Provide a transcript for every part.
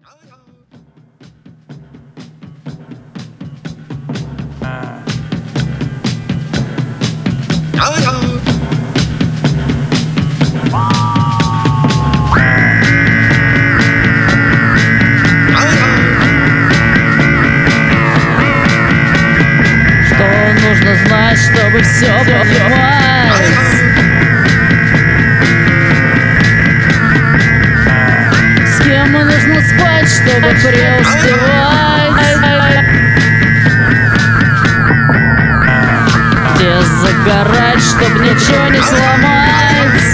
Нужно знать, чтобы все понимать. С кем нужно спать, чтобы преуспевать? Где загорать, чтобы ничего не сломать?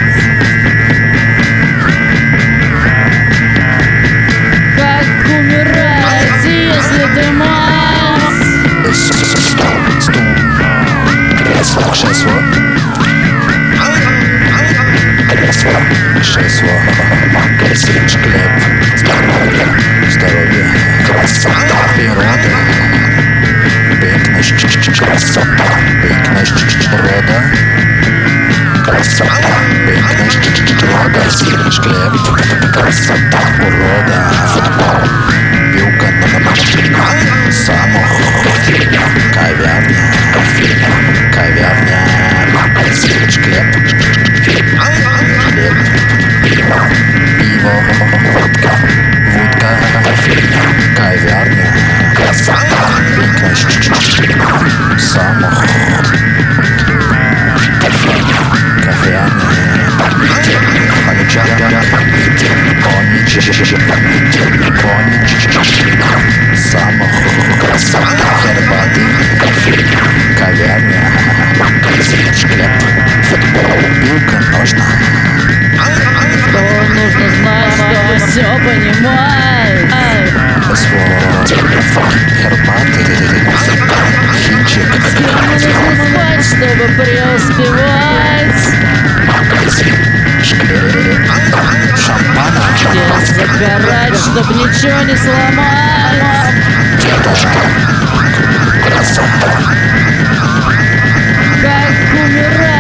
Как умирать, если ты мать? Кресло, хлеб, здоровье, природа, пикность, природа, пикность, природа, хлеб, урода, вилка, самох, кавярня, хлеб, пиво, водка, кавярня, пикность, самох, кавярня, самох, хербаты, кавярня, хлеб, футбол, вилка, ножна. Что нужно знать, чтобы все понимать? Телефон, хербаты, хинчик. С кем нужно спать, чтобы преуспевать? Шампана. Где загорать, чтобы ничего не сломать? Как умирать?